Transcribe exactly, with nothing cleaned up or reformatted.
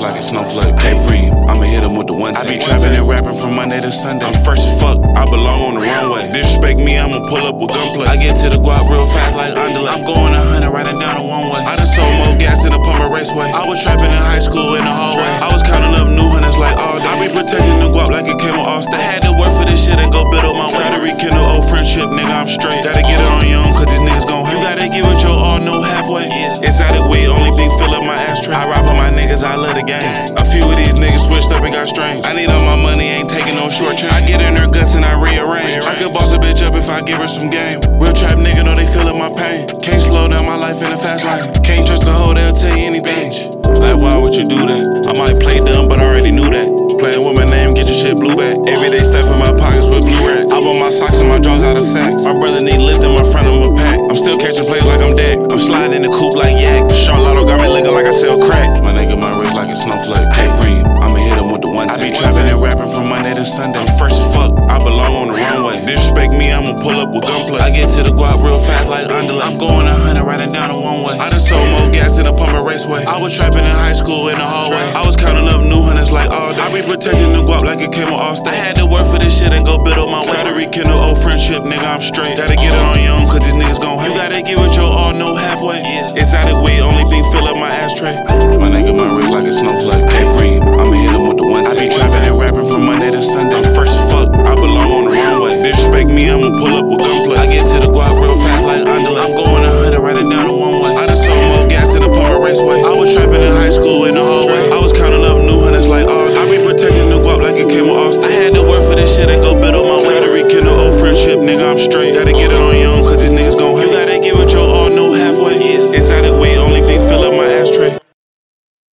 like a snowflake. Hey, cream, I'ma hit him with the one take. I be trapping and rapping from Monday to Sunday. I'm fresh as fuck, I belong on the runway. Disrespect me, I'ma pull up with gunplay. I get to the guap real fast like undulate. I'm going a hundred riding down the one way. I done sold more gas than a Puma Raceway. I was trapping in high school in the hallway. I was counting up new hundreds like all day. I be protecting the guap like it came with Allstate. I had to work for this shit and go build up my way. Try to rekindle old friendship, nigga, I'm straight. Gotta get it on your own, cause these niggas gon' hate. You gotta give it your all, no halfway. Exotic weed, only thing fill up my ashtray. I ride for my niggas, I love the game. A few of these niggas switched up and got strange. I need all my money, ain't taking no short change. I get in her guts and I rearrange. I could boss a bitch up if I give her some game. Real trap nigga know they feelin' my pain. Can't slow down my life in a fast lane. Can't trust a hoe, they'll tell you anything. Like why would you do that? I might play dumb, but I already knew that. Playin' with my name, get your shit blue back. Everyday stuff in my pockets with blue racks. I want my socks and my drawers out of sacks. My brother need lift in my front of my pack. I'm still catching plays like I'm Dak. I'm sliding in the coupe like Yak. Charlotte got me looking like I sell crack. My nigga, my wrist like a snowflake. Hey, cream, I'ma hit him with the one take. I be trapping and rapping from Monday to Sunday. I'm fresh as fuck, I belong on the runway. Disrespect me, I'ma pull up with gunplay. I get to the guap real fast like undulate. I'm going a hundred riding down the one way. I done sold more gas than a Puma Raceway. I was trapping in high school in the hallway. I was counting up new hundreds like all day. I be protecting the guap like it came with Allstate. I had to work for this shit and go build up my way. Try to rekindle old friendship, nigga, I'm straight. Gotta get it on your own, cause these niggas gon' hate. You gotta give it your all, no halfway. Exotic weed, only thing fill up my ashtray. My nigga, my wrist like a snowflake. Hey, cream, I'ma hit him with the one take. I be trapping and rapping from Monday to Sunday. I'm fresh as fuck, I belong on the runway. Disrespect me, I'ma pull up with gunplay. I get